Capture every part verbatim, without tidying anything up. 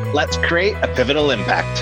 Let's create a pivotal impact.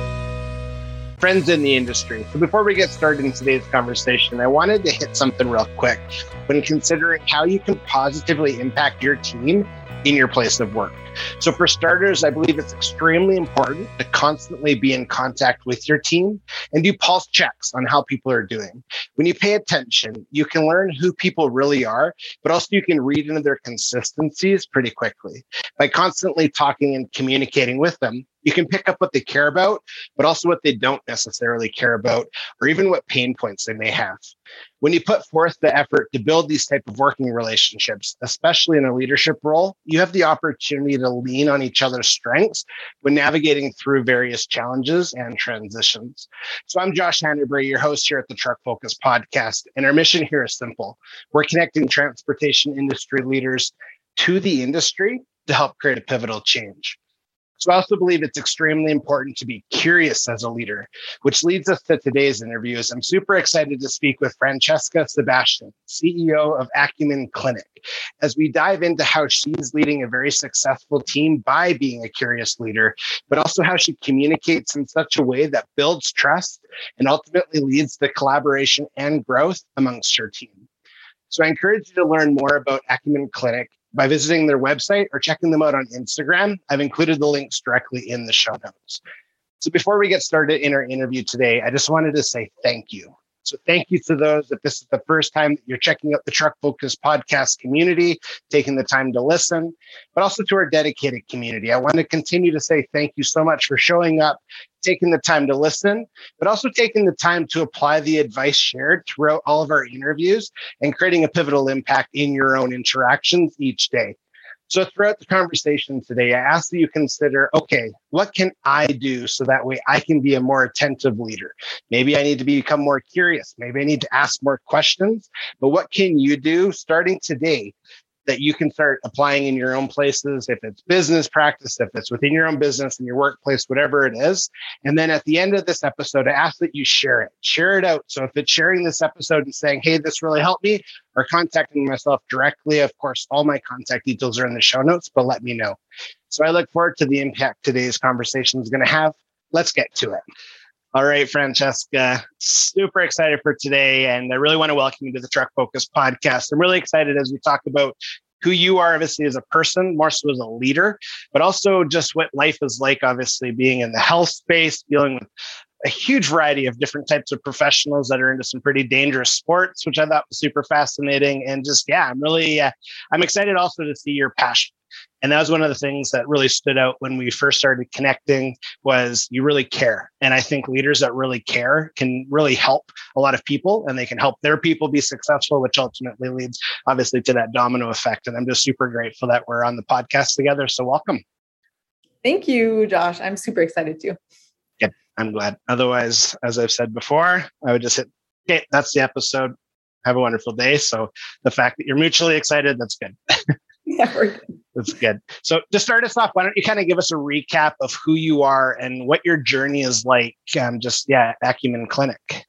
Friends in the industry. So before we get started in today's conversation, I wanted to hit something real quick when considering how you can positively impact your team in your place of work. So for starters, I believe it's extremely important to constantly be in contact with your team and do pulse checks on how people are doing. When you pay attention, you can learn who people really are, but also you can read into their consistencies pretty quickly. By constantly talking and communicating with them, you can pick up what they care about, but also what they don't necessarily care about, or even what pain points they may have. When you put forth the effort to build these type of working relationships, especially in a leadership role, you have the opportunity to lean on each other's strengths when navigating through various challenges and transitions. So I'm Josh Hannerbury, your host here at the Truck Focus podcast, and our mission here is simple. We're connecting transportation industry leaders to the industry to help create a pivotal change. So I also believe it's extremely important to be curious as a leader, which leads us to today's interviews. I'm super excited to speak with Francesca Sebastian, C E O of Acumen Clinic, as we dive into how she's leading a very successful team by being a curious leader, but also how she communicates in such a way that builds trust and ultimately leads to collaboration and growth amongst her team. So I encourage you to learn more about Acumen Clinic by visiting their website or checking them out on Instagram. I've included the links directly in the show notes. So before we get started in our interview today, I just wanted to say thank you. So thank you to those that this is the first time that you're checking out the Truck Focus podcast community, taking the time to listen, but also to our dedicated community. I want to continue to say thank you so much for showing up, taking the time to listen, but also taking the time to apply the advice shared throughout all of our interviews and creating a pivotal impact in your own interactions each day. So throughout the conversation today, I ask that you consider, okay, what can I do so that way I can be a more attentive leader? Maybe I need to become more curious. Maybe I need to ask more questions. But what can you do starting today that you can start applying in your own places, if it's business practice, if it's within your own business, in your workplace, whatever it is. And then at the end of this episode, I ask that you share it, share it out. So if it's sharing this episode and saying, hey, this really helped me, or contacting myself directly, of course, all my contact details are in the show notes, but let me know. So I look forward to the impact today's conversation is going to have. Let's get to it. All right, Francesca, super excited for today. And I really want to welcome you to the Truck Focus podcast. I'm really excited as we talk about who you are, obviously, as a person, more so as a leader, but also just what life is like, obviously, being in the health space, dealing with a huge variety of different types of professionals that are into some pretty dangerous sports, which I thought was super fascinating. And just, yeah, I'm really, uh, I'm excited also to see your passion. And that was one of the things that really stood out when we first started connecting was you really care. And I think leaders that really care can really help a lot of people and they can help their people be successful, which ultimately leads obviously to that domino effect. And I'm just super grateful that we're on the podcast together. So welcome. Thank you, Josh. I'm super excited too. Yeah, I'm glad. Otherwise, as I've said before, I would just hit, okay, that's the episode. Have a wonderful day. So the fact that you're mutually excited, that's good. Yeah, we're good. That's good. So to start us off, why don't you kind of give us a recap of who you are and what your journey is like? Um, just, yeah, Acumen Clinic.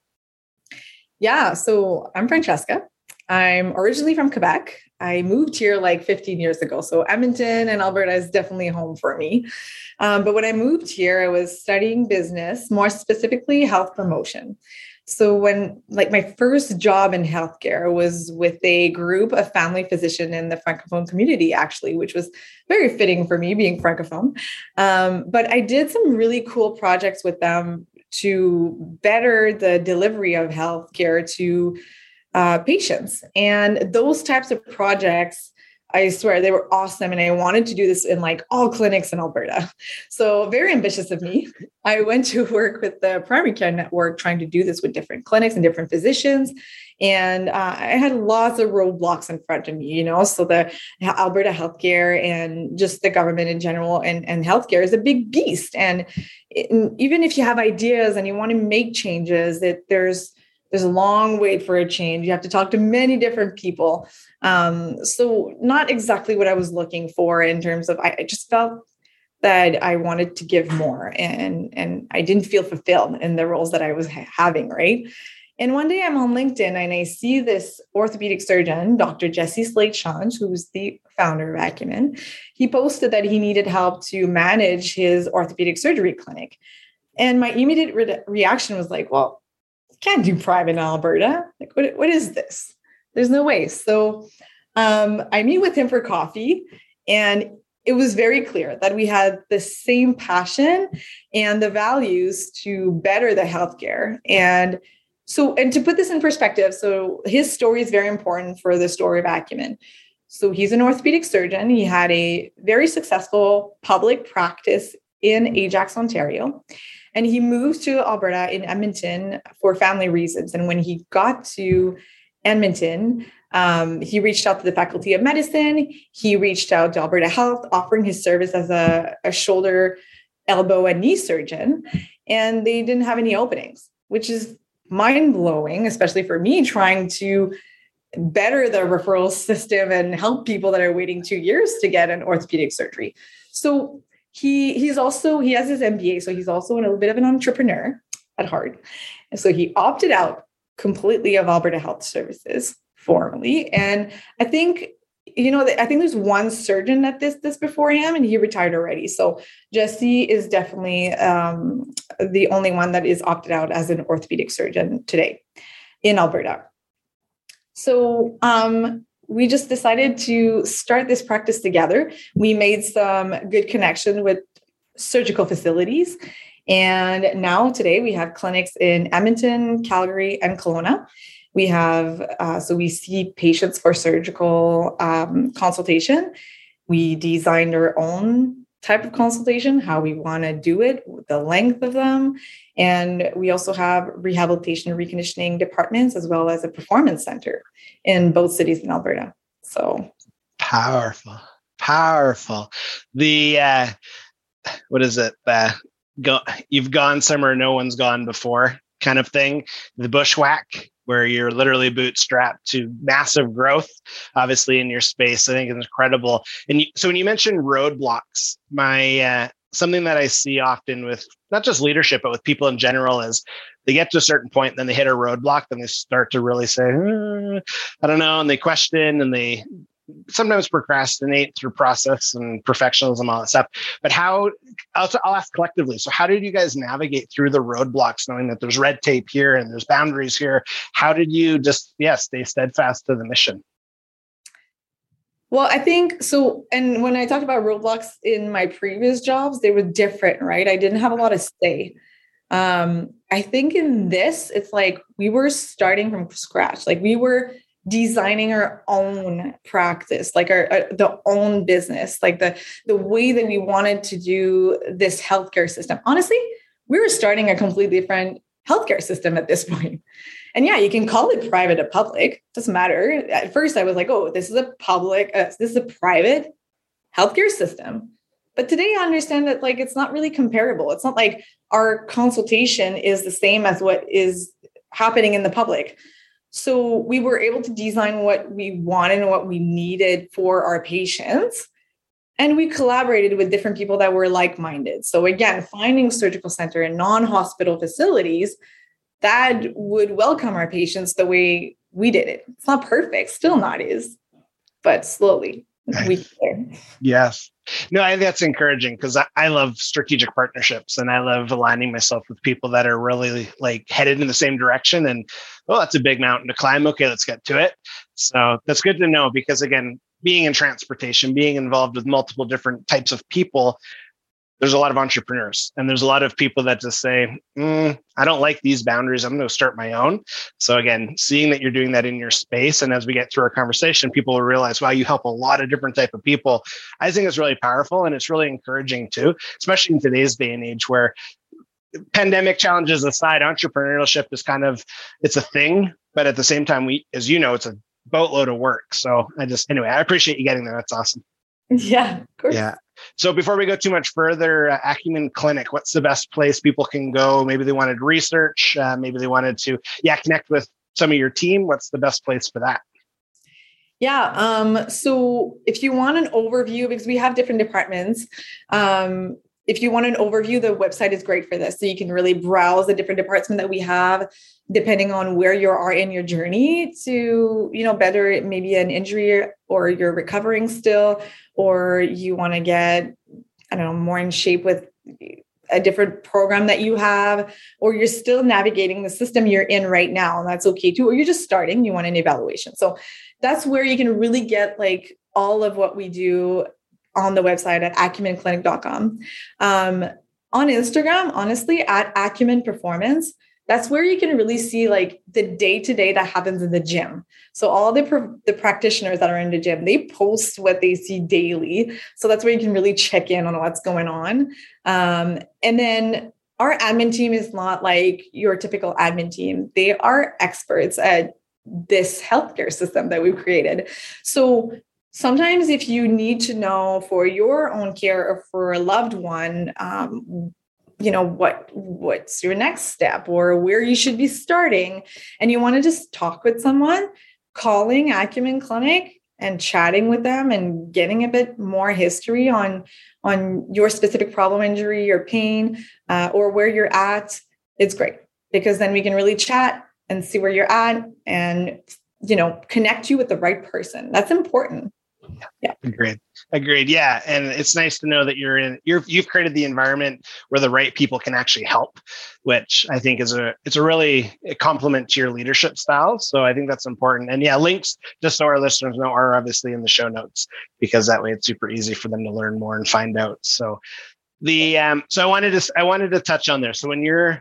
Yeah. So I'm Francesca. I'm originally from Quebec. I moved here like fifteen years ago. So Edmonton and Alberta is definitely home for me. Um, but when I moved here, I was studying business, more specifically health promotion. So when like my first job in healthcare was with a group of family physician in the Francophone community, actually, which was very fitting for me being Francophone. Um, but I did some really cool projects with them to better the delivery of healthcare to uh, patients. And those types of projects, I swear they were awesome. And I wanted to do this in like all clinics in Alberta. So very ambitious of me. I went to work with the primary care network, trying to do this with different clinics and different physicians. And uh, I had lots of roadblocks in front of me, you know, so the Alberta healthcare and just the government in general and, and healthcare is a big beast. And it, even if you have ideas and you want to make changes, that there's There's a long wait for a change. You have to talk to many different people. Um, so not exactly what I was looking for in terms of, I, I just felt that I wanted to give more and, and I didn't feel fulfilled in the roles that I was ha- having, right? And one day I'm on LinkedIn and I see this orthopedic surgeon, Doctor Jesse Slade-Shans, who's the founder of Acumen. He posted that he needed help to manage his orthopedic surgery clinic. And my immediate re- reaction was like, well, I can't do private in Alberta. Like, what, what is this? There's no way. So um, I meet with him for coffee, and it was very clear that we had the same passion and the values to better the healthcare. And so, and to put this in perspective, so his story is very important for the story of Acumen. So he's an orthopedic surgeon. He had a very successful public practice in Ajax, Ontario. And he moved to Alberta in Edmonton for family reasons. And when he got to Edmonton, um, he reached out to the Faculty of Medicine. He reached out to Alberta Health, offering his service as a, a shoulder, elbow, and knee surgeon. And they didn't have any openings, which is mind-blowing, especially for me trying to better the referral system and help people that are waiting two years to get an orthopedic surgery. So he he's also, he has his M B A, so he's also a little bit of an entrepreneur at heart. And so he opted out completely of Alberta Health Services formally. And I think, you know, I think there's one surgeon that did this before him, and he retired already. So Jesse is definitely um, the only one that is opted out as an orthopedic surgeon today in Alberta. So um, we just decided to start this practice together. We made some good connection with surgical facilities. And now today we have clinics in Edmonton, Calgary, and Kelowna. We have, uh, so we see patients for surgical um, consultation. We designed our own type of consultation, how we want to do it, the length of them. And we also have rehabilitation and reconditioning departments, as well as a performance center in both cities in Alberta. So powerful, powerful. The, uh, what is it? Uh, go, you've gone somewhere no one's gone before kind of thing. The bushwhack, where you're literally bootstrapped to massive growth, obviously in your space. I think it's incredible. And you, so when you mentioned roadblocks, my uh, something that I see often with not just leadership, but with people in general is they get to a certain point, then they hit a roadblock, then they start to really say, hmm, I don't know, and they question and they sometimes procrastinate through process and perfectionism, all that stuff. But how, I'll, I'll ask collectively. So how did you guys navigate through the roadblocks, knowing that there's red tape here and there's boundaries here? How did you just, yeah, stay steadfast to the mission? Well, I think so. And when I talked about roadblocks in my previous jobs, they were different, right? I didn't have a lot of say. Um, I think in this, it's like we were starting from scratch. Like we were designing our own practice, like our, our the own business, like the the way that we wanted to do this healthcare system. Honestly, we were starting a completely different healthcare system at this point. And yeah, you can call it private or public, doesn't matter. At first, I was like, oh, this is a public, uh, this is a private healthcare system. But today I understand that like it's not really comparable. It's not like our consultation is the same as what is happening in the public. So we were able to design what we wanted and what we needed for our patients. And we collaborated with different people that were like-minded. So again, finding surgical center in non-hospital facilities that would welcome our patients the way we did it. It's not perfect, still not is, but slowly we can. Yes. No, I think that's encouraging because I, I love strategic partnerships and I love aligning myself with people that are really like headed in the same direction. And, oh, that's a big mountain to climb. Okay, let's get to it. So that's good to know because, again, being in transportation, being involved with multiple different types of people, there's a lot of entrepreneurs and there's a lot of people that just say, mm, I don't like these boundaries. I'm going to start my own. So again, seeing that you're doing that in your space. And as we get through our conversation, people will realize, wow, you help a lot of different type of people. I think it's really powerful and it's really encouraging too, especially in today's day and age where pandemic challenges aside, entrepreneurship is kind of, it's a thing, but at the same time, we, as you know, it's a boatload of work. So I just, anyway, I appreciate you getting there. That's awesome. Yeah, of course. Yeah. So before we go too much further, uh, Acumen Clinic, what's the best place people can go? Maybe they wanted research. Uh, maybe they wanted to, yeah, connect with some of your team. What's the best place for that? Yeah. Um, so if you want an overview, because we have different departments, um, if you want an overview, the website is great for this. So you can really browse the different departments that we have, depending on where you are in your journey to, you know, better maybe an injury, or you're recovering still, or you want to get, I don't know, more in shape with a different program that you have, or you're still navigating the system you're in right now, and that's okay too. Or you're just starting, you want an evaluation. So that's where you can really get like all of what we do on the website at acumen clinic dot com. Um, on Instagram, honestly, at Acumen Performance, that's where you can really see like the day-to-day that happens in the gym. So all the, pr- the practitioners that are in the gym, they post what they see daily. So that's where you can really check in on what's going on. Um, and then our admin team is not like your typical admin team. They are experts at this healthcare system that we've created. So sometimes if you need to know for your own care or for a loved one, um, you know, what what's your next step or where you should be starting, and you want to just talk with someone, calling Acumen Clinic and chatting with them and getting a bit more history on, on your specific problem, injury, or pain, uh, or where you're at, it's great, because then we can really chat and see where you're at and, you know, connect you with the right person. That's important. Yeah. Agreed. Agreed. Yeah. And it's nice to know that you're in, you're, you've created the environment where the right people can actually help, which I think is a, it's a really a compliment to your leadership style. So I think that's important. And yeah, links, just so our listeners know, are obviously in the show notes, because that way it's super easy for them to learn more and find out. So the, um, so I wanted to, I wanted to touch on there. So when you're,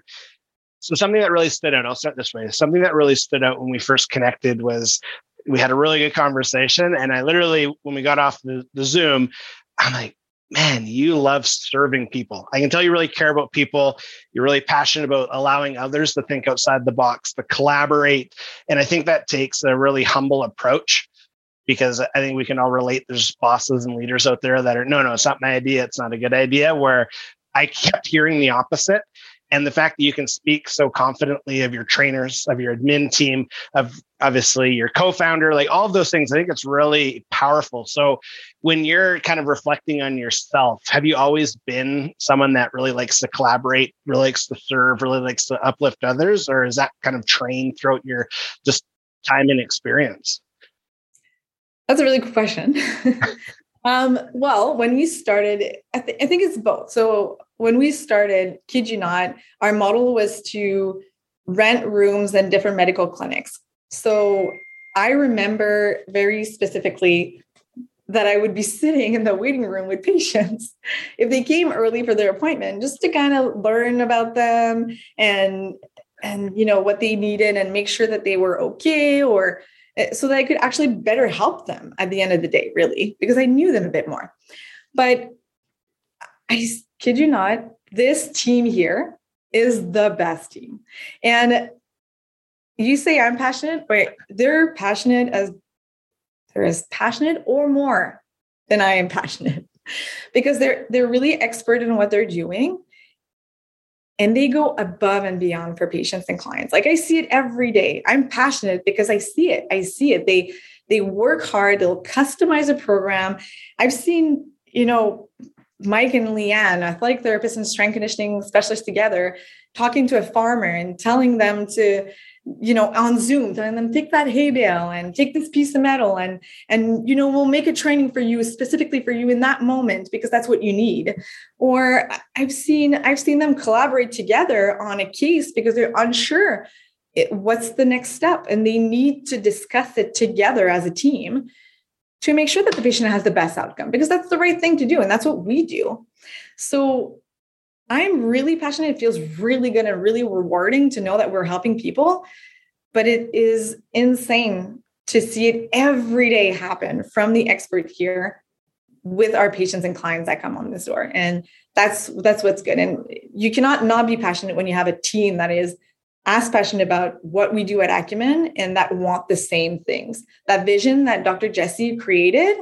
so something that really stood out, I'll start this way. Something that really stood out when we first connected was, we had a really good conversation. And I literally, when we got off the, the Zoom, I'm like, man, you love serving people. I can tell you really care about people. You're really passionate about allowing others to think outside the box, to collaborate. And I think that takes a really humble approach, because I think we can all relate. There's bosses and leaders out there that are, no, no, it's not my idea. It's not a good idea, where I kept hearing the opposite. And the fact that you can speak so confidently of your trainers, of your admin team, of obviously your co-founder, like all of those things, I think it's really powerful. So when you're kind of reflecting on yourself, have you always been someone that really likes to collaborate, really likes to serve, really likes to uplift others? Or is that kind of trained throughout your just time and experience? That's a really good question. Um, well, when we started, I, th- I think it's both. So when we started, kid you not, our model was to rent rooms in different medical clinics. So I remember very specifically that I would be sitting in the waiting room with patients if they came early for their appointment, just to kind of learn about them and, and, you know, what they needed and make sure that they were okay, or so that I could actually better help them at the end of the day, really, because I knew them a bit more. But I kid you not, this team here is the best team. And you say I'm passionate, but they're passionate as they're as passionate or more than I am passionate, because they're they're really expert in what they're doing. And they go above and beyond for patients and clients. Like I see it every day. I'm passionate because I see it. I see it. They, they work hard. They'll customize a program. I've seen, you know, Mike and Leanne, athletic therapists and strength conditioning specialists together, talking to a farmer and telling them to, you know, on Zoom, telling them, take that hay bale and take this piece of metal. And, and, you know, we'll make a training for you specifically for you in that moment, because that's what you need. Or I've seen, I've seen them collaborate together on a case because they're unsure it, what's the next step. And they need to discuss it together as a team to make sure that the patient has the best outcome, because that's the right thing to do. And that's what we do. So I'm really passionate. It feels really good and really rewarding to know that we're helping people, but it is insane to see it every day happen from the expert here with our patients and clients that come on this door. And that's, that's what's good. And you cannot not be passionate when you have a team that is as passionate about what we do at Acumen and that want the same things. That vision that Doctor Jesse created,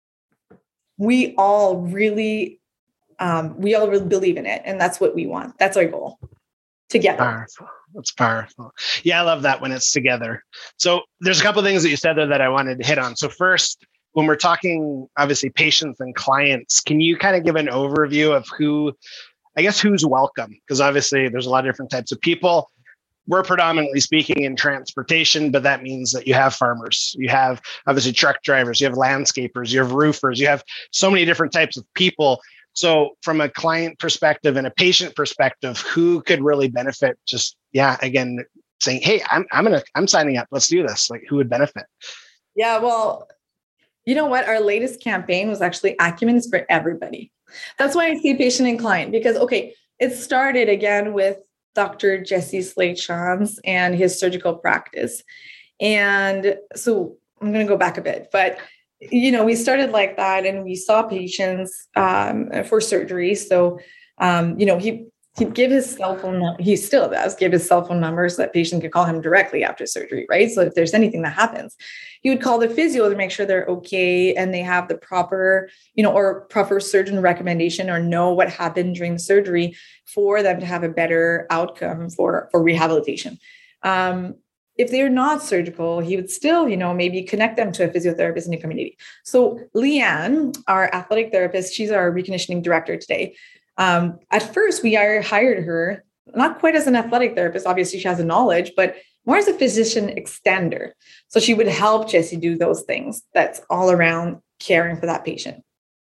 we all really Um, we all really believe in it, and that's what we want. That's our goal together. Powerful. That's powerful. Yeah, I love that when it's together. So there's a couple of things that you said there that I wanted to hit on. So first, when we're talking, obviously, patients and clients, can you kind of give an overview of who, I guess, who's welcome? Because obviously there's a lot of different types of people. We're predominantly speaking in transportation, but that means that you have farmers, you have obviously truck drivers, you have landscapers, you have roofers, you have so many different types of people. So from a client perspective and a patient perspective, who could really benefit? Just, yeah, again, saying, hey, I'm I'm gonna I'm signing up. Let's do this. Like, who would benefit? Yeah, well, you know what? Our latest campaign was actually Acumen is for everybody. That's why I say patient and client, because, okay, it started again with Doctor Jesse Slade-Shans and his surgical practice. And so I'm going to go back a bit, but, you know, we started like that and we saw patients um, for surgery. So, um, you know, he, he'd give his cell phone, number, he still does give his cell phone number so that patient can call him directly after surgery, right? So if there's anything that happens, he would call the physio to make sure they're okay and they have the proper, you know, or proper surgeon recommendation or know what happened during the surgery for them to have a better outcome for, for rehabilitation. Um, if they're not surgical, he would still, you know, maybe connect them to a physiotherapist in the community. So Leanne, our athletic therapist, she's our reconditioning director today. Um, at first, we hired her, not quite as an athletic therapist. Obviously, she has a knowledge, but more as a physician extender. So she would help Jesse do those things that's all around caring for that patient.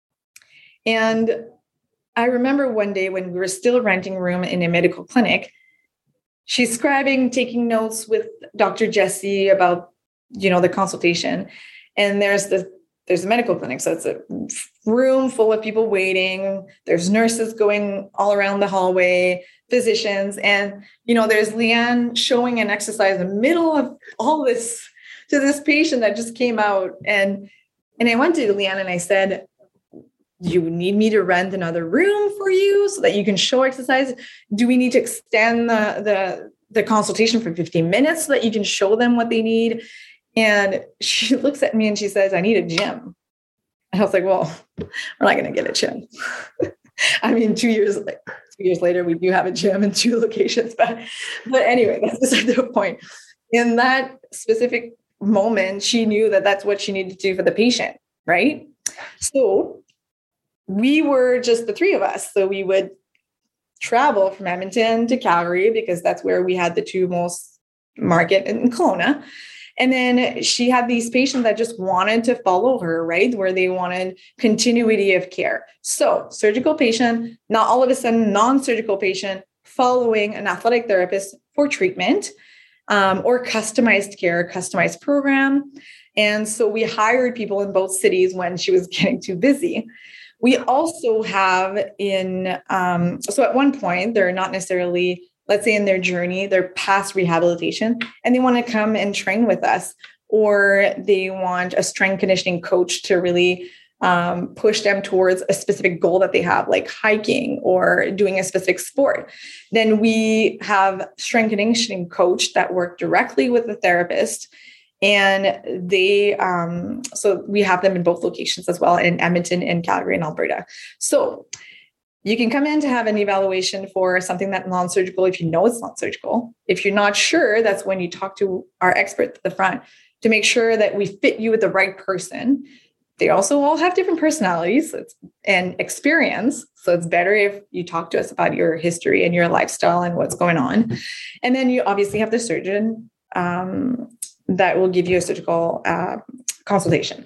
And I remember one day when we were still renting a room in a medical clinic, she's scribing, taking notes with Doctor Jesse about, you know, the consultation. And there's the There's a medical clinic. So it's a room full of people waiting. There's nurses going all around the hallway, physicians. And, you know, there's Leanne showing an exercise in the middle of all this to this patient that just came out. And, and I went to Leanne and I said, do you need me to rent another room for you so that you can show exercise? Do we need to extend the, the, the consultation for fifteen minutes so that you can show them what they need? And she looks at me and she says, I need a gym. And I was like, well, we're not going to get a gym. I mean, two years, like, two years later, we do have a gym in two locations. But, but anyway, that's beside the point. In that specific moment, she knew that that's what she needed to do for the patient, right? So we were just the three of us. So we would travel from Edmonton to Calgary because that's where we had the two most market in Kelowna. And then she had these patients that just wanted to follow her, right? Where they wanted continuity of care. So surgical patient, not all of a sudden non-surgical patient following an athletic therapist for treatment um, or customized care, customized program. And so we hired people in both cities when she was getting too busy. We also have in, um, so at one point, they're not necessarily, let's say in their journey, they're past rehabilitation and they want to come and train with us, or they want a strength conditioning coach to really um, push them towards a specific goal that they have, like hiking or doing a specific sport. Then we have strength conditioning coach that work directly with the therapist. And they, um, so we have them in both locations as well, in Edmonton and Calgary and Alberta. So you can come in to have an evaluation for something that's non-surgical if you know it's not surgical. If you're not sure, that's when you talk to our expert at the front to make sure that we fit you with the right person. They also all have different personalities and experience. So it's better if you talk to us about your history and your lifestyle and what's going on. And then you obviously have the surgeon um, that will give you a surgical uh, consultation.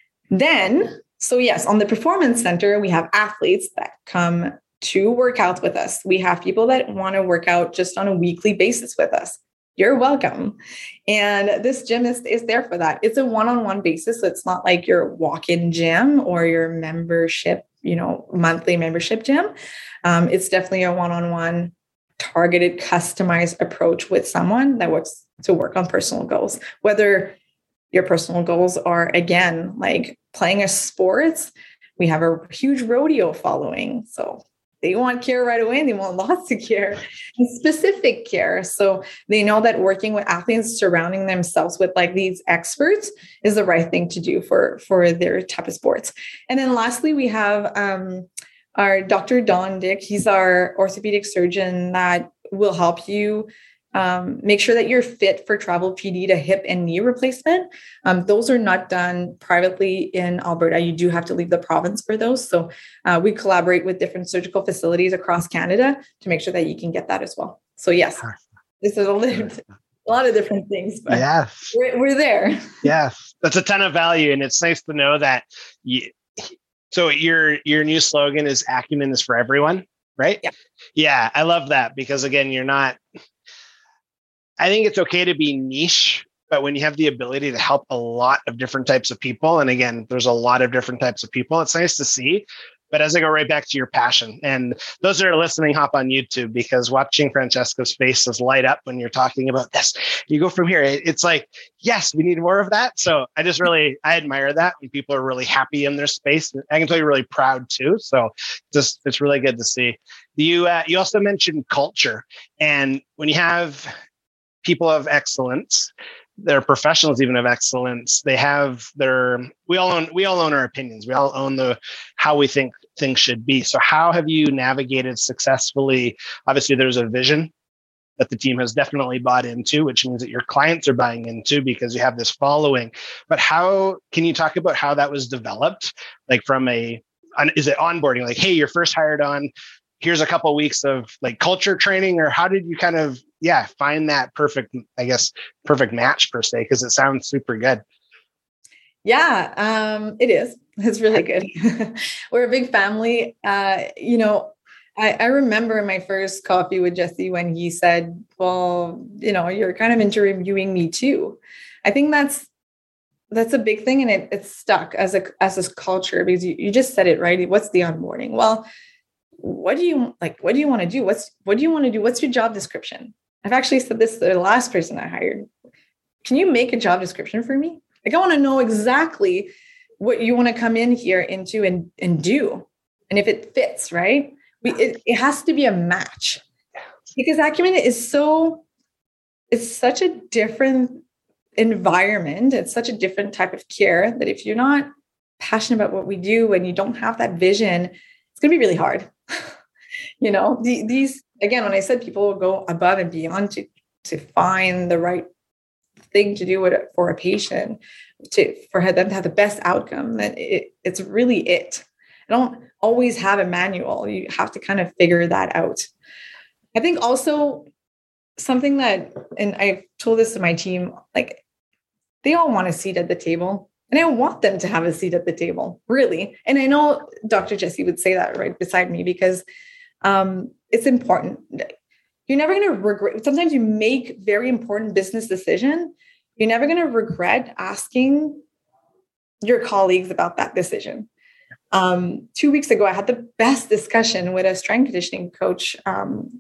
Then, so yes, on the Performance Center, we have athletes that come to work out with us. We have people that want to work out just on a weekly basis with us. You're welcome. And this gym is, is there for that. It's a one-on-one basis. So it's not like your walk-in gym or your membership, you know, monthly membership gym. Um, it's definitely a one-on-one targeted, customized approach with someone that works to work on personal goals, whether your personal goals are, again, like playing a sport. We have a huge rodeo following. So they want care right away. They want lots of care and specific care. So they know that working with athletes, surrounding themselves with like these experts is the right thing to do for, for their type of sports. And then lastly, we have um, our Doctor Don Dick. He's our orthopedic surgeon that will help you Um, make sure that you're fit for travel P D to hip and knee replacement. Um, those are not done privately in Alberta. You do have to leave the province for those. So uh, we collaborate with different surgical facilities across Canada to make sure that you can get that as well. So yes, this is a, little, a lot of different things, but yes. we're, we're there. Yes, that's a ton of value. And it's nice to know that you, so your, your new slogan is acumen is for everyone, right? Yeah. Yeah. I love that because again, you're not, I think it's okay to be niche, but when you have the ability to help a lot of different types of people, and again, there's a lot of different types of people, it's nice to see. But as I go right back to your passion, and those that are listening, hop on YouTube because watching Francesca's faces light up when you're talking about this, you go from here. It's like, yes, we need more of that. So I just really, I admire that when people are really happy in their space. I can tell you're really proud too. So just, it's really good to see. You, uh, you also mentioned culture, and when you have people of excellence, they're professionals even of excellence, they have their, we all own, we all own our opinions. We all own the, how we think things should be. So how have you navigated successfully? Obviously there's a vision that the team has definitely bought into, which means that your clients are buying into because you have this following, but how can you talk about how that was developed? Like from a, is it onboarding? Like, hey, you're first hired on, here's a couple of weeks of like culture training, or how did you kind of, yeah, find that perfect, I guess, perfect match per se? Because it sounds super good. Yeah, um, it is. It's really good. We're a big family. Uh, you know, I, I remember my first coffee with Jesse when he said, well, you know, you're kind of interviewing me too. I think that's, that's a big thing. And it, it's stuck as a, as a culture because you, you just said it, right? What's the onboarding? Well, what do you like? What do you want to do? What's, what do you want to do? What's your job description? I've actually said this to the last person I hired. Can you make a job description for me? Like, I want to know exactly what you want to come in here into and, and do. And if it fits, right? We, it, it has to be a match because Acumen is so, it's such a different environment. It's such a different type of care that if you're not passionate about what we do and you don't have that vision, it's going to be really hard. You know, the, these, again, when I said people will go above and beyond to, to find the right thing to do with it for a patient, to, for them to have the best outcome, that it, it's really it. I don't always have a manual. You have to kind of figure that out. I think also something that, and I've told this to my team, like they all want a seat at the table. And I want them to have a seat at the table, really. And I know Doctor Jesse would say that right beside me because um, it's important. You're never going to regret. Sometimes you make very important business decision. You're never going to regret asking your colleagues about that decision. Um, two weeks ago, I had the best discussion with a strength conditioning coach, um,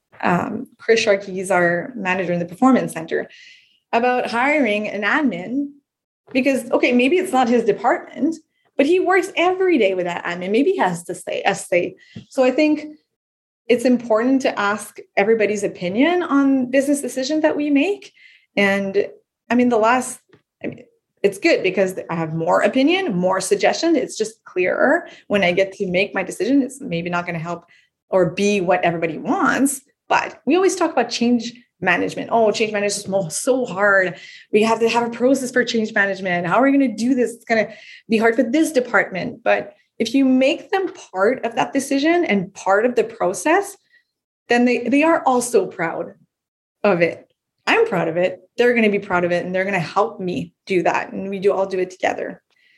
um, Chris Sharkey, he's our manager in the Performance Center, about hiring an admin. Because, okay, maybe it's not his department, but he works every day with that admin. Maybe he has to say, a say. So I think it's important to ask everybody's opinion on business decisions that we make. And I mean, the last, I mean, it's good because I have more opinion, more suggestion. It's just clearer when I get to make my decision. It's maybe not going to help or be what everybody wants, but we always talk about change management. Oh, change management is so hard. We have to have a process for change management. How are we going to do this? It's going to be hard for this department. But if you make them part of that decision and part of the process, then they, they are also proud of it. I'm proud of it. They're going to be proud of it. And they're going to help me do that. And we do all do it together.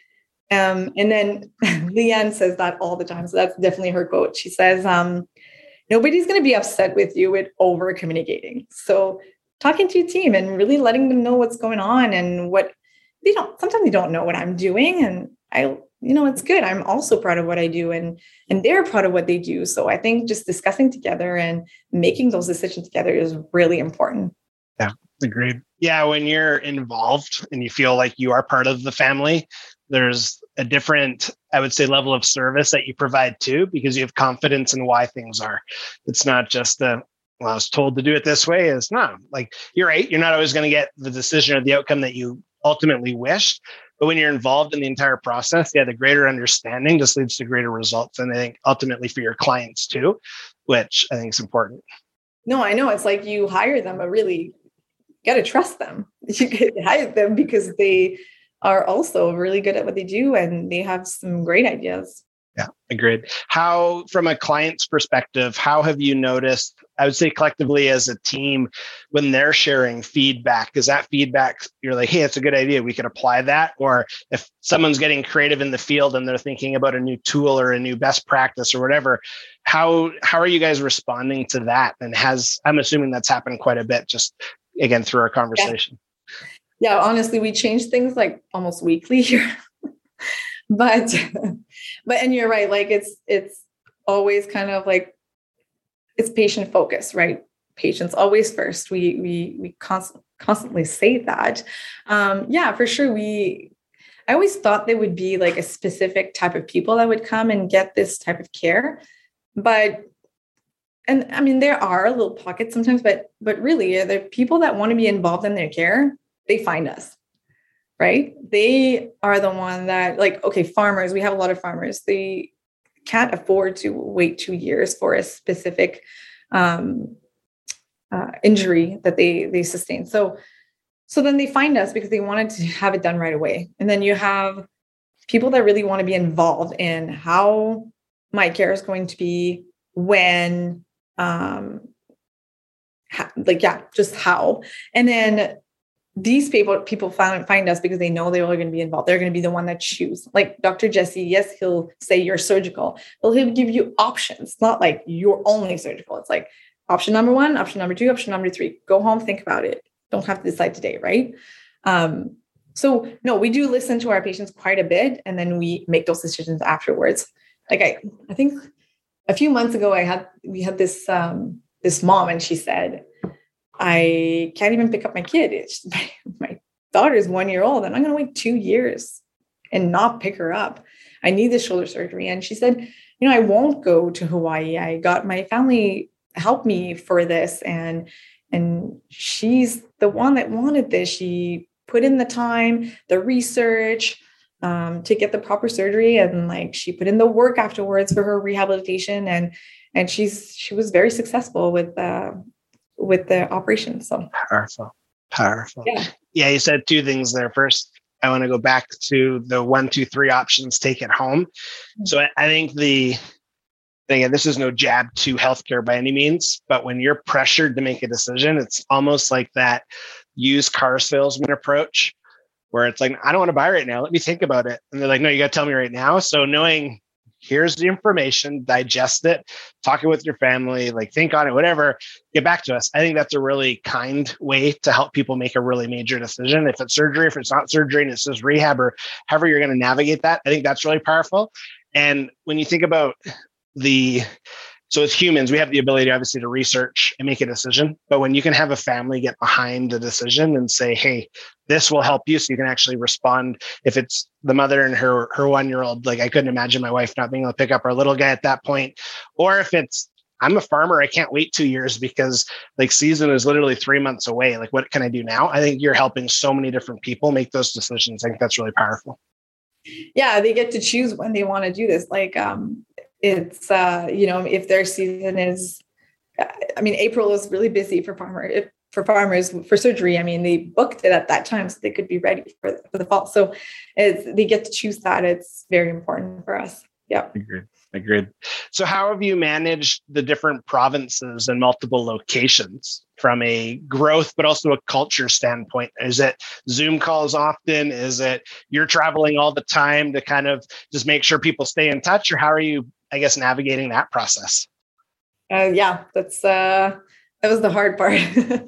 Um, and then Leanne says that all the time. So that's definitely her quote. She says, um, nobody's going to be upset with you with over communicating. So talking to your team and really letting them know what's going on and what they don't, sometimes they don't know what I'm doing. And I, you know, it's good. I'm also proud of what I do and, and they're proud of what they do. So I think just discussing together and making those decisions together is really important. Yeah, agreed. Yeah. When you're involved and you feel like you are part of the family, there's a different, I would say, level of service that you provide too, because you have confidence in why things are. It's not just the, well, I was told to do it this way. It's not like, you're right. You're not always going to get the decision or the outcome that you ultimately wished. But when you're involved in the entire process, yeah, the greater understanding just leads to greater results. And I think ultimately for your clients too, which I think is important. No, I know. It's like you hire them, but really got to trust them. You could hire them because they are also really good at what they do and they have some great ideas. Yeah, agreed. How, from a client's perspective, how have you noticed, I would say collectively as a team, when they're sharing feedback, is that feedback, you're like, hey, it's a good idea, we could apply that? Or if someone's getting creative in the field and they're thinking about a new tool or a new best practice or whatever, how how are you guys responding to that? And has, I'm assuming that's happened quite a bit, just again, through our conversation. Yeah, yeah, honestly, we change things like almost weekly here. But, but, and you're right. Like it's, it's always kind of like, it's patient focused, right? Patients always first. We, we, we constantly, constantly say that. Um, yeah, for sure. We, I always thought there would be like a specific type of people that would come and get this type of care. But, and I mean, there are little pockets sometimes, but, but really the people that want to be involved in their care, they find us. Right? They are the one that like, okay, farmers, we have a lot of farmers. They can't afford to wait two years for a specific um, uh, injury that they, they sustain. So, so then they find us because they wanted to have it done right away. And then you have people that really want to be involved in how my care is going to be when, um, ha- like, yeah, just how. And then these people, people find, find us because they know they're going to be involved. They're going to be the one that choose. Like Doctor Jesse, yes, he'll say you're surgical, but he'll give you options. It's not like you're only surgical. It's like option number one, option number two, option number three. Go home, think about it. Don't have to decide today, right? Um, so no, we do listen to our patients quite a bit, and then we make those decisions afterwards. Like I, I think a few months ago, I had we had this um, this mom, and she said, I can't even pick up my kid. It's my, my daughter's one year old and I'm going to wait two years and not pick her up. I need this shoulder surgery. And she said, you know, I won't go to Hawaii. I got my family help me for this. And, and she's the one that wanted this. She put in the time, the research, um, to get the proper surgery. And like, she put in the work afterwards for her rehabilitation. And, and she's, she was very successful with, uh, with the operation. So powerful, powerful. Yeah. Yeah. You said two things there. First, I want to go back to the one, two, three options, take it home. Mm-hmm. So I, I think the thing, and this is no jab to healthcare by any means, but when you're pressured to make a decision, it's almost like that used car salesman approach where it's like, I don't want to buy right now. Let me think about it. And they're like, no, you got to tell me right now. So knowing here's the information, digest it, talk it with your family, like think on it, whatever, get back to us. I think that's a really kind way to help people make a really major decision. If it's surgery, if it's not surgery and it's just rehab or however you're going to navigate that, I think that's really powerful. And when you think about the, so as humans, we have the ability obviously to research and make a decision, but when you can have a family get behind the decision and say, hey, this will help you, so you can actually respond. If it's the mother and her her one-year-old, like I couldn't imagine my wife not being able to pick up our little guy at that point. Or if it's, I'm a farmer, I can't wait two years because like season is literally three months away. Like what can I do now? I think you're helping so many different people make those decisions. I think that's really powerful. Yeah, they get to choose when they want to do this. Like um, it's, uh, you know, if their season is, I mean, April is really busy for farmer. If, for farmers for surgery. I mean, they booked it at that time so they could be ready for, for the fall. So it's, they get to choose that. It's very important for us. Yeah. Agreed. Agreed. So how have you managed the different provinces and multiple locations from a growth, but also a culture standpoint? Is it Zoom calls often? Is it you're traveling all the time to kind of just make sure people stay in touch? Or how are you, I guess, navigating that process? Uh, yeah, that's, uh, that was the hard part.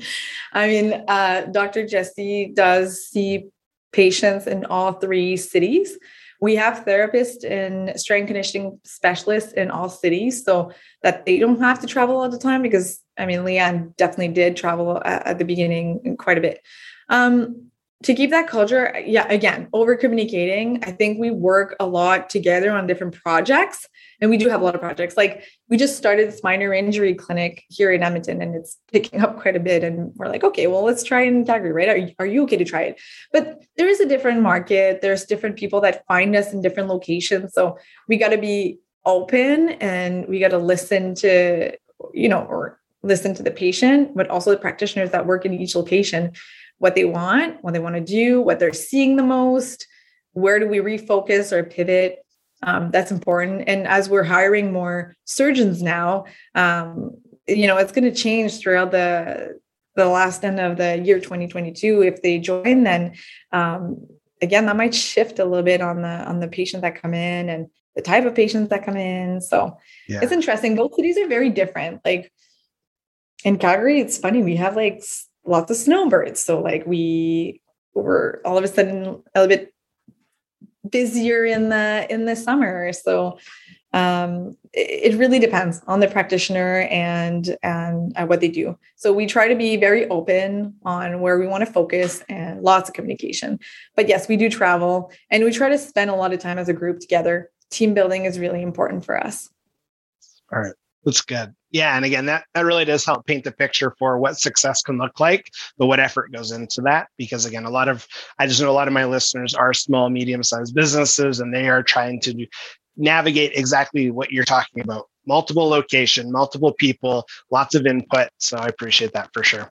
I mean, uh, Doctor Jesse does see patients in all three cities. We have therapists and strength conditioning specialists in all cities so that they don't have to travel all the time because, I mean, Leanne definitely did travel at, at the beginning quite a bit. Um, to keep that culture, yeah, again, over communicating. I think we work a lot together on different projects, and we do have a lot of projects. Like we just started this minor injury clinic here in Edmonton, and it's picking up quite a bit. And we're like, okay, well, let's try it in Calgary, right? Are you, are you okay to try it? But there is a different market. There's different people that find us in different locations. So we got to be open and we got to listen to, you know, or listen to the patient, but also the practitioners that work in each location, what they want, what they want to do, what they're seeing the most, where do we refocus or pivot? Um, that's important. And as we're hiring more surgeons now, um, you know, it's going to change throughout the the last end of the year twenty twenty-two. If they join, then um, again, that might shift a little bit on the on the patients that come in and the type of patients that come in. So yeah. It's interesting. Both cities are very different. Like in Calgary, it's funny. We have like lots of snowbirds. So like we were all of a sudden a little bit busier in the in the summer. So um, it, it really depends on the practitioner and and uh, what they do. So we try to be very open on where we want to focus and lots of communication. But yes, we do travel and we try to spend a lot of time as a group together. Team building is really important for us. All right. That's good. Yeah. And again, that, that really does help paint the picture for what success can look like, but what effort goes into that. Because again, a lot of, I just know a lot of my listeners are small, medium-sized businesses, and they are trying to navigate exactly what you're talking about. Multiple location, multiple people, lots of input. So I appreciate that for sure.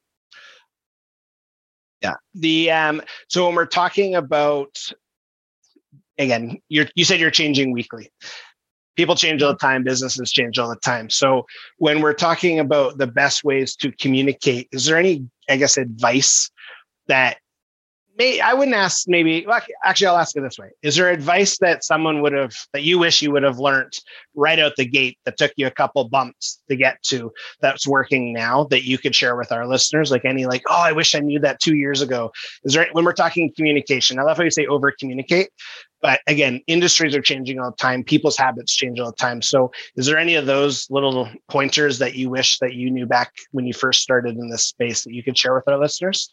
Yeah. The um, so when we're talking about, again, you're, you said you're changing weekly. People change all the time. Businesses change all the time. So when we're talking about the best ways to communicate, is there any, I guess, advice that may, I wouldn't ask maybe, well, actually, I'll ask it this way. Is there advice that someone would have, that you wish you would have learned right out the gate that took you a couple bumps to get to, that's working now that you could share with our listeners? Like any, like, oh, I wish I knew that two years ago. Is there, when we're talking communication, I love how you say over communicate. But again, industries are changing all the time. People's habits change all the time. So is there any of those little pointers that you wish that you knew back when you first started in this space that you could share with our listeners?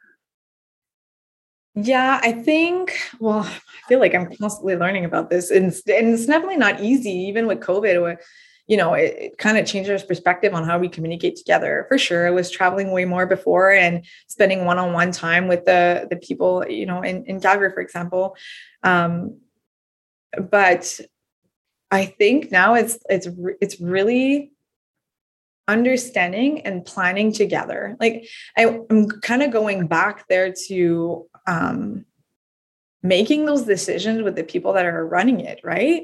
Yeah, I think, well, I feel like I'm constantly learning about this. And, and it's definitely not easy, even with COVID, where, you know, it, it kind of changed our perspective on how we communicate together. For sure. I was traveling way more before and spending one-on-one time with the, the people, you know, in, in Calgary, for example. Um, but I think now it's, it's, it's really understanding and planning together. Like I, I'm kind of going back there to, um, making those decisions with the people that are running it. Right.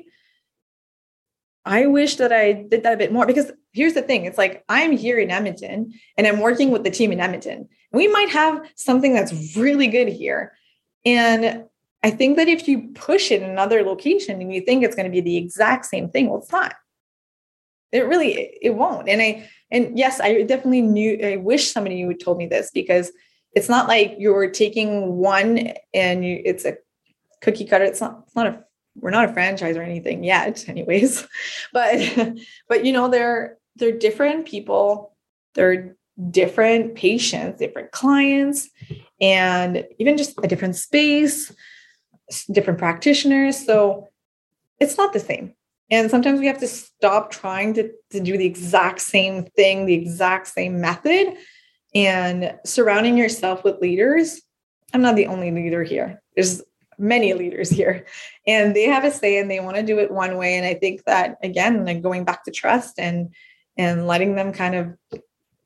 I wish that I did that a bit more, because here's the thing. It's like, I'm here in Edmonton and I'm working with the team in Edmonton. We might have something that's really good here. And I think that if you push it in another location and you think it's going to be the exact same thing, well, it's not. It really, it won't. And I, and yes, I definitely knew, I wish somebody would told me this, because it's not like you're taking one and you, it's a cookie cutter. It's not, it's not a, we're not a franchise or anything yet anyways, but, but you know, they're, they're different people. They're different patients, different clients, and even just a different space, different practitioners. So it's not the same. And sometimes we have to stop trying to, to do the exact same thing, the exact same method, and surrounding yourself with leaders. I'm not the only leader here. There's many leaders here, and they have a say and they want to do it one way. And I think that, again, like going back to trust and, and letting them kind of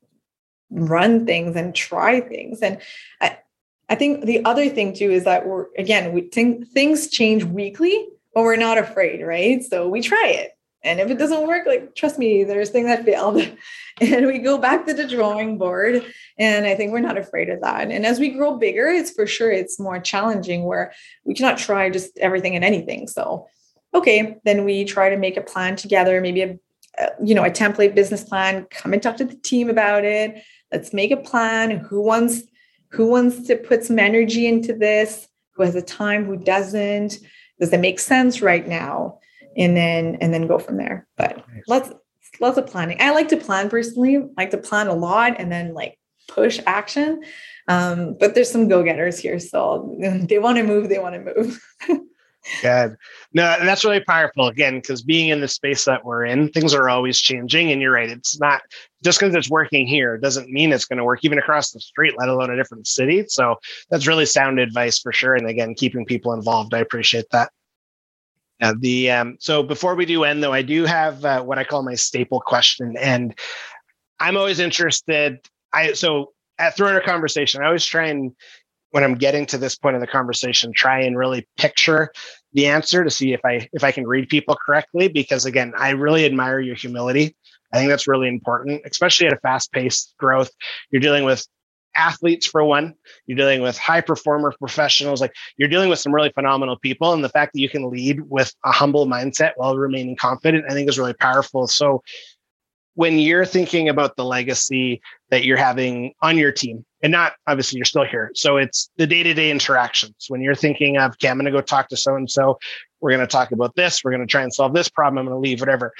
run things and try things. And I, I think the other thing too is that we're, again, we think things change weekly, but we're not afraid, right? So we try it. And if it doesn't work, like, trust me, there's things that failed. And we go back to the drawing board. And I think we're not afraid of that. And as we grow bigger, it's for sure, it's more challenging, where we cannot try just everything and anything. So, okay, then we try to make a plan together, maybe a, you know, a template business plan, come and talk to the team about it. Let's make a plan. Who wants, who wants to put some energy into this? Who has the time? Who doesn't? Does it make sense right now? And then, and then go from there. But nice. lots, lots of planning. I like to plan personally. I like to plan a lot and then like push action. Um, but there's some go-getters here. So they want to move, they want to move. Good. No, that's really powerful, again, because being in the space that we're in, things are always changing. And you're right. It's not just because it's working here doesn't mean it's going to work even across the street, let alone a different city. So that's really sound advice for sure. And again, keeping people involved. I appreciate that. Uh, the um, so before we do end, though, I do have uh, what I call my staple question. And I'm always interested. I so at throughout our conversation, I always try and when I'm getting to this point of the conversation, try and really picture the answer to see if I if I can read people correctly. Because again, I really admire your humility. I think that's really important, especially at a fast-paced growth. You're dealing with athletes for one, you're dealing with high performer professionals, like you're dealing with some really phenomenal people. And the fact that you can lead with a humble mindset while remaining confident, I think is really powerful. So when you're thinking about the legacy that you're having on your team, and not obviously you're still here, so it's the day-to-day interactions. When you're thinking of, okay, I'm going to go talk to so-and-so, we're going to talk about this, we're going to try and solve this problem, I'm going to leave, whatever.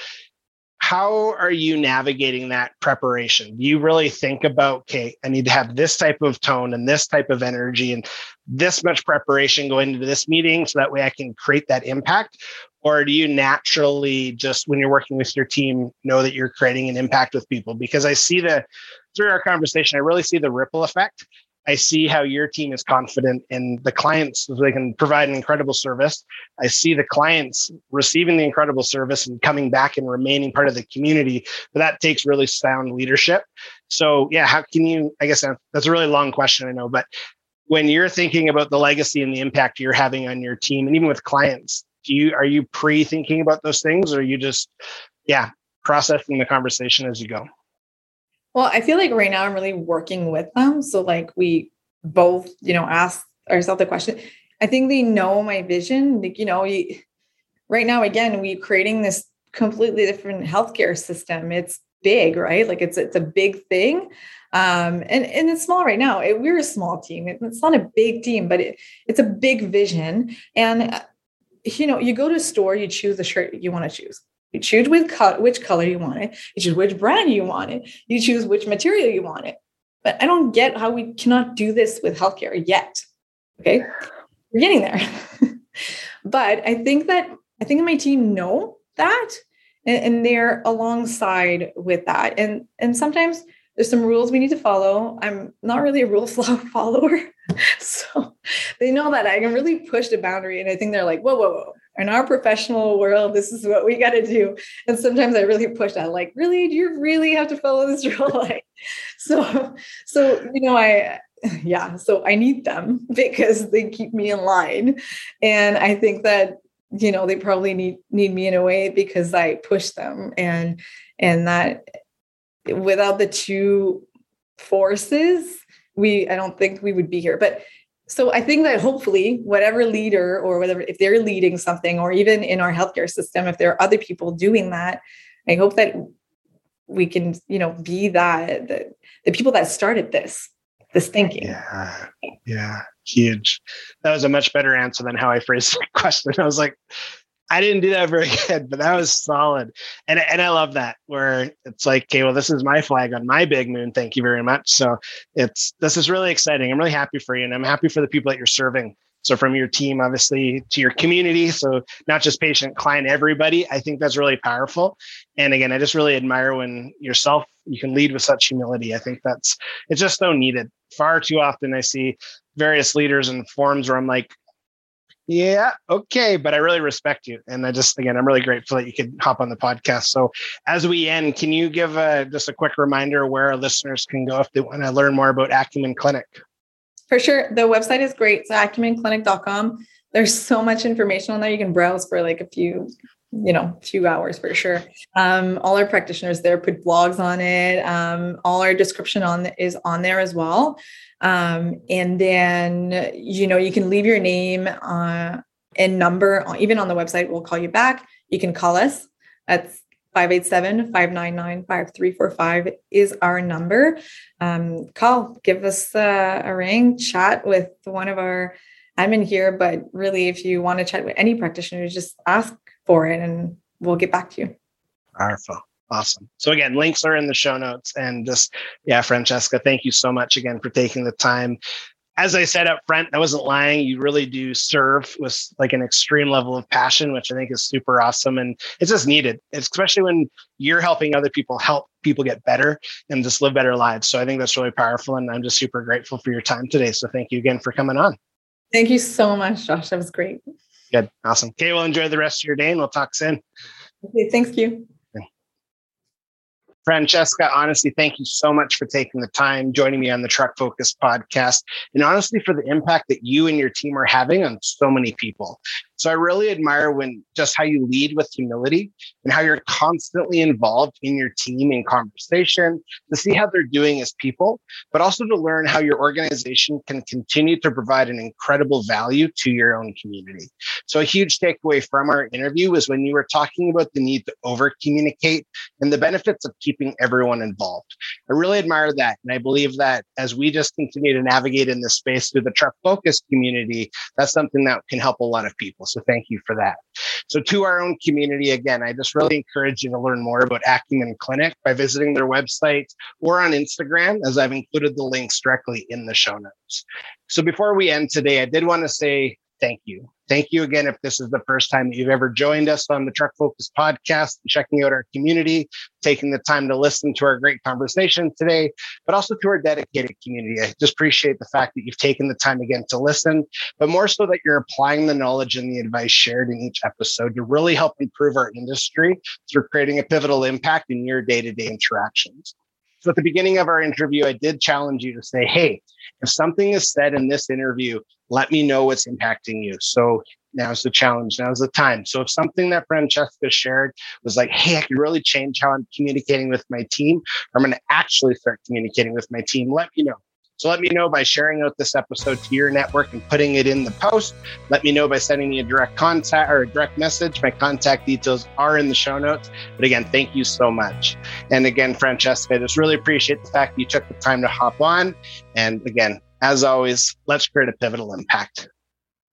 How are you navigating that preparation? Do you really think about, okay, I need to have this type of tone and this type of energy and this much preparation going into this meeting so that way I can create that impact? Or do you naturally just, when you're working with your team, know that you're creating an impact with people? Because I see the, through our conversation, I really see the ripple effect. I see how your team is confident in the clients so they can provide an incredible service. I see the clients receiving the incredible service and coming back and remaining part of the community. But that takes really sound leadership. So yeah, how can you, I guess that's a really long question, I know, but when you're thinking about the legacy and the impact you're having on your team and even with clients, do you, are you pre-thinking about those things, or are you just, yeah, processing the conversation as you go? Well, I feel like right now I'm really working with them. So like we both, you know, ask ourselves the question. I think they know my vision. Like, you know, you, right now, again, we're creating this completely different healthcare system. It's big, right? Like it's, it's a big thing. Um, and, and it's small right now. It, we're a small team. It, it's not a big team, but it, it's a big vision. And, uh, you know, you go to a store, you choose the shirt you want to choose. You choose which, co- which color you want it. You choose which brand you want it. You choose which material you want it. But I don't get how we cannot do this with healthcare yet. Okay. We're getting there. But I think that, I think my team know that and, and they're alongside with that. And, and sometimes there's some rules we need to follow. I'm not really a rule follower. So they know that I can really push the boundary. And I think they're like, whoa, whoa, whoa. In our professional world, this is what we got to do. And sometimes I really push that, like, really, do you really have to follow this rule? Like, so, so, you know, I, yeah, so I need them because they keep me in line. And I think that, you know, they probably need, need me in a way because I push them, and, and that without the two forces, we, I don't think we would be here. But so I think that hopefully whatever leader or whatever, if they're leading something, or even in our healthcare system, if there are other people doing that, I hope that we can, you know, be that, the, the people that started this, this thinking. Yeah. Yeah. Huge. That was a much better answer than how I phrased the question. I was like, I didn't do that very good, but that was solid. And, and I love that, where it's like, okay, well, this is my flag on my big moon. Thank you very much. So it's, this is really exciting. I'm really happy for you. And I'm happy for the people that you're serving. So from your team, obviously, to your community. So not just patient, client, everybody. I think that's really powerful. And again, I just really admire when yourself, you can lead with such humility. I think that's, it's just so needed. Far too often I see various leaders in forums where I'm like, yeah, okay, but I really respect you. And I just, again, I'm really grateful that you could hop on the podcast. So as we end, can you give a, just a quick reminder where our listeners can go if they want to learn more about Acumen Clinic? For sure. The website is great. So acumen clinic dot com. There's so much information on there. You can browse for like a few, you know, few hours for sure. Um, all our practitioners there put blogs on it. Um, all our description on is on there as well. Um, and then, you know, you can leave your name uh, and number, even on the website. We'll call you back. You can call us. That's five eight seven, five nine nine, five three four five is our number. Um, call, give us uh, a ring, chat with one of our admin here. But really, if you want to chat with any practitioner, just ask for it and we'll get back to you. Powerful. Awesome. So again, links are in the show notes. And just, yeah, Francesca, thank you so much again for taking the time. As I said up front, I wasn't lying. You really do serve with like an extreme level of passion, which I think is super awesome. And it's just needed, especially when you're helping other people help people get better and just live better lives. So I think that's really powerful. And I'm just super grateful for your time today. So thank you again for coming on. Thank you so much, Josh. That was great. Good. Awesome. Okay, well, enjoy the rest of your day and we'll talk soon. Okay, thank you. Francesca, honestly, thank you so much for taking the time, joining me on the Truck Focus podcast, and honestly, for the impact that you and your team are having on so many people. So I really admire when just how you lead with humility and how you're constantly involved in your team in conversation to see how they're doing as people, but also to learn how your organization can continue to provide an incredible value to your own community. So a huge takeaway from our interview was when you were talking about the need to over communicate and the benefits of keeping everyone involved. I really admire that. And I believe that as we just continue to navigate in this space through the Truck Focus community, that's something that can help a lot of people. So thank you for that. So to our own community, again, I just really encourage you to learn more about Acumen Clinic by visiting their website or on Instagram, as I've included the links directly in the show notes. So before we end today, I did want to say thank you. Thank you again if this is the first time that you've ever joined us on the Truck Focus podcast, checking out our community, taking the time to listen to our great conversation today, but also to our dedicated community. I just appreciate the fact that you've taken the time again to listen, but more so that you're applying the knowledge and the advice shared in each episode to really help improve our industry through creating a pivotal impact in your day-to-day interactions. So at the beginning of our interview, I did challenge you to say, hey, if something is said in this interview, let me know what's impacting you. So now's the challenge. Now's the time. So if something that Francesca shared was like, hey, I could really change how I'm communicating with my team, or I'm going to actually start communicating with my team, let me know. So let me know by sharing out this episode to your network and putting it in the post. Let me know by sending me a direct contact or a direct message. My contact details are in the show notes. But again, thank you so much. And again, Francesca, I just really appreciate the fact that you took the time to hop on. And again, as always, let's create a pivotal impact.